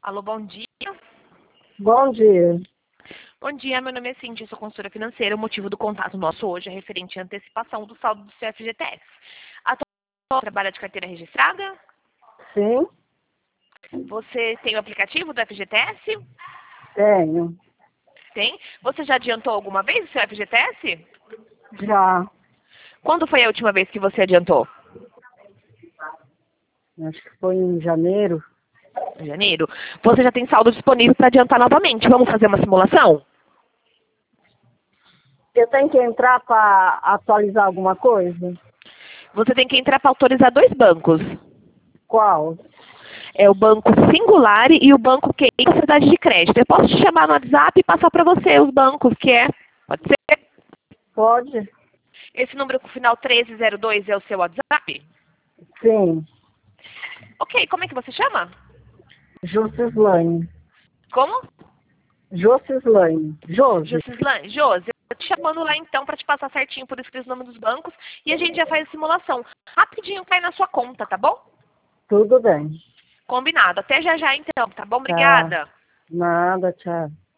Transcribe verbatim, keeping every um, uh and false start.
Alô, bom dia. Bom dia. Bom dia, meu nome é Cintia, sou consultora financeira. O motivo do contato nosso hoje é referente à antecipação do saldo do seu F G T S. Atualmente trabalha de carteira registrada? Sim, Você tem o aplicativo do F G T S? tenho. Tem. Você já adiantou alguma vez o seu F G T S? Já. Quando foi a última vez que você adiantou? Acho que foi em janeiro. Em janeiro. Você já tem saldo disponível para adiantar novamente. Vamos fazer uma simulação? Eu tenho que entrar para atualizar alguma coisa? Você tem que entrar para autorizar dois bancos. Qual? É o Banco Singular e o Banco Q I, Sociedade de Crédito. Eu posso te chamar no WhatsApp e passar para você os bancos que é. Pode ser? Pode? Esse número com o final treze zero dois é o seu WhatsApp? Sim. Ok, como é que você chama? Josislane. Como? Josislane. Josi. Josislane. Josi, eu te chamando lá então para te passar certinho por escrito o nome dos bancos e a gente já faz a simulação. Rapidinho cai na sua conta, tá bom? Tudo bem. Combinado. Até já já então, tá bom? Tá. Obrigada. Nada, tchau.